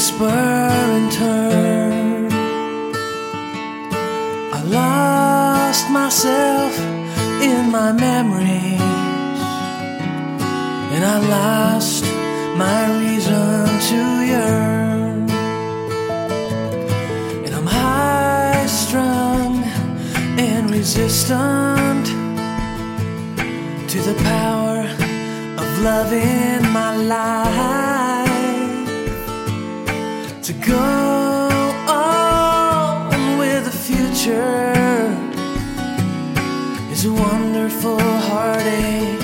whisper and turn. I lost myself in my memories, and I lost my reason to yearn. And I'm high-strung and resistant to the power of love in my life. To go on with the future is a wonderful heartache.